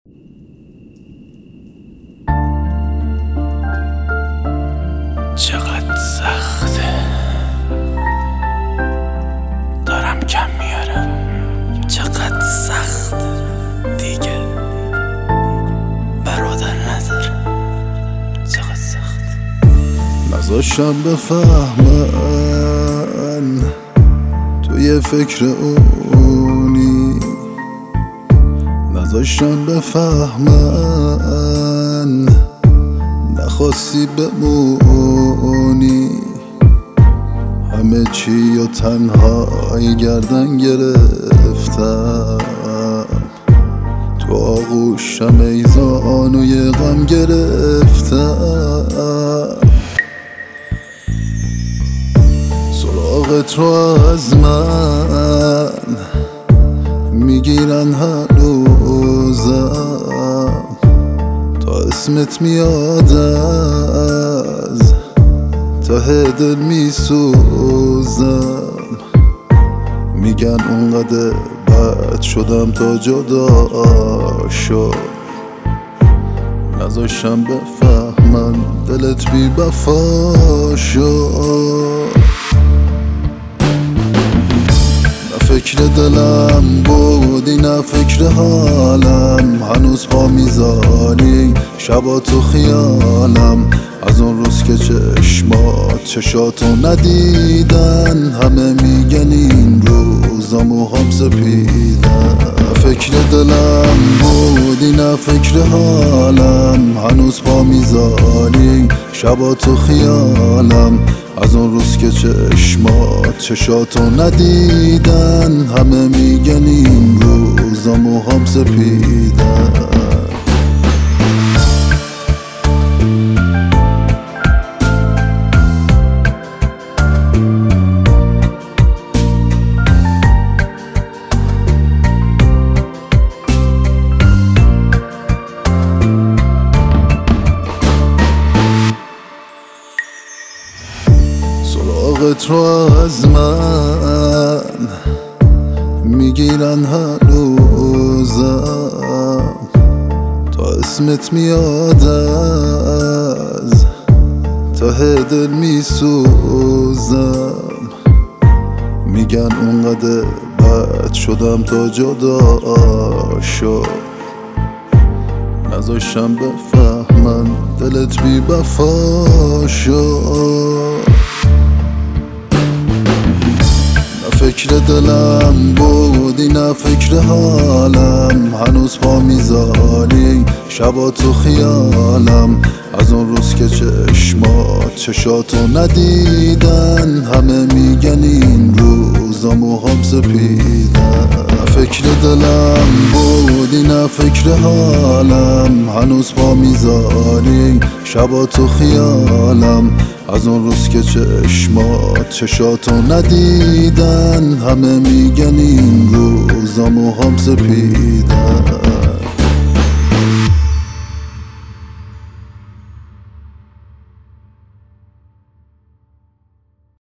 چقدر سخته دارم کم میارم، چقدر سخته دیگه برادر ندارم، چقدر سخته. نذاشتم بفهمن توی فکر اونی، نذاشتم بفهمن نخواستی بمونی، همه چی و تنهایی گردن گرفتم، تو آغوش میزان و یه غم گرفتم، سراغت رو از من میگیرن هنوزم، تا اسمت میاد از ته دل میسوزم، میگن اونقدر بد شدم تا جدا شد، نذاشتم بفهمن دلت بی وفا شد. نه فکر دلم بودی نه فکر حالم، هنوز پا میذاری شبا تو خیالم، از اون روز که چشاتو ندیدن، همه میگن این روزا موهام سپیدن. نه فکر دلم بودی نه فکر حالم، هنوز پا میذاری شبا تو خیالم، از اون روز که چشاتو ندیدن، همه میگن این روزا موهام سپیدن. سراغت رو از من میگیرن هنوزم، تا اسمت میاد از ته دل میسوزم، میگن اونقدر بد شدم تا جدا شد، نذاشتم بفهمن دلت بی وفا شد. فکر دلم بودی نه فکر حالم، هنوز پا میذاری شبا تو خیالم، از اون روز که چشاتو ندیدن، همه میگن این روزا موهام سپیدن. فکر دلم بودی نه فکر حالم، هنوز پا میذاری شبا تو خیالم، از اون روز که چشاتو ندیدن، همه میگن این روزا موهام سپیدن.